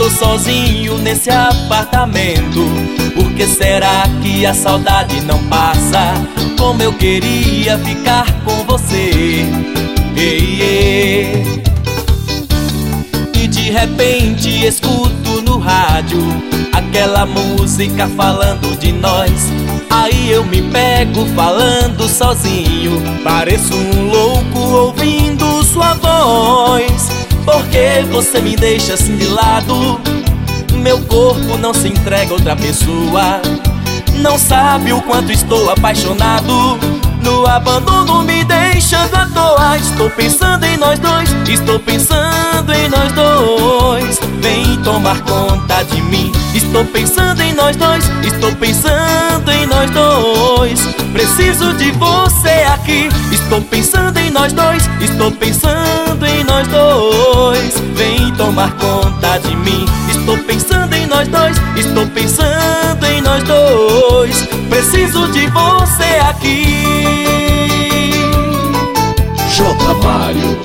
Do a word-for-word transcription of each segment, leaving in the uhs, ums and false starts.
Estou sozinho nesse apartamento. Por que será que a saudade não passa? Como eu queria ficar com você. Ei, ei. E de repente escuto no rádio aquela música falando de nós. Aí eu me pego falando sozinho. Pareço um louco ouvindo sua voz. Porque você me deixa assim de lado. Meu corpo não se entrega a outra pessoa. Não sabe o quanto estou apaixonado. No abandono me deixando à toa. Estou pensando em nós dois. Estou pensando em nós dois. Vem tomar conta de mim. Estou pensando em nós dois. Estou pensando em nós dois. Preciso de você aqui. Estou pensando em nós dois. Estou pensando em nós dois. Vem tomar conta de mim. Estou pensando em nós dois. Estou pensando em nós dois. Preciso de você aqui. J. Mário.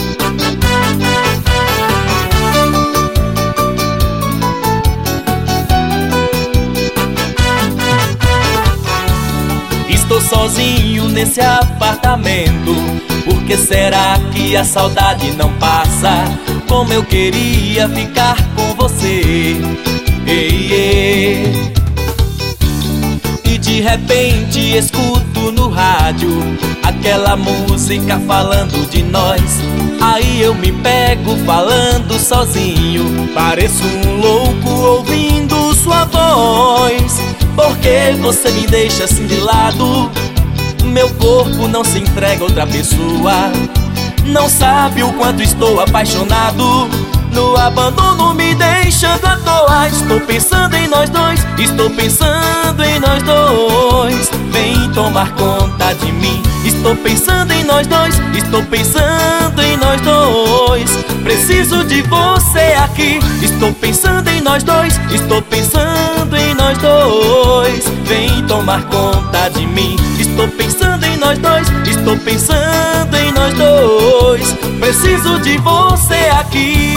Estou sozinho nesse apartamento. Por que será que a saudade não passa? Como eu queria ficar com você. Ei, ei. E de repente escuto no rádio aquela música falando de nós. Aí eu me pego falando sozinho. Pareço um louco ouvindo sua voz. Porque você me deixa assim de lado. Meu corpo não se entrega a outra pessoa. Não sabe o quanto estou apaixonado. No abandono me deixando à toa. Estou pensando em nós dois. Estou pensando em nós dois. Vem tomar conta de mim. Estou pensando em nós dois. Estou pensando em nós dois. Preciso de você aqui. Estou pensando em nós dois. Estou pensando em nós dois. Vem tomar conta de mim. Estou pensando em nós dois. Estou pensando em nós dois. Preciso de você aqui.